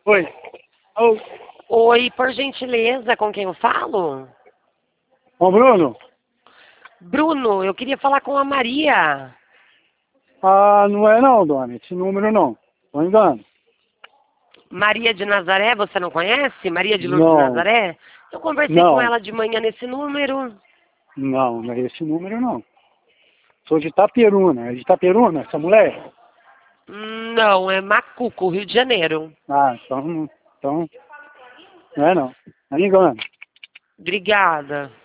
Oi. Ô, Oi, por gentileza, com quem eu falo? ô, Bruno? Bruno, eu queria falar com a Maria. Ah, não é não, dona. Esse número não. Tô engano. Maria de Nazaré, você não conhece? Maria de Lourdes de Não, Nazaré? Eu conversei com não, ela de manhã nesse número. não é esse número não. Sou de Itaperuna. É de Itaperuna, essa mulher? Não, é Macuco, Rio de Janeiro. Ah, então não é não. Tá me engano. Obrigada.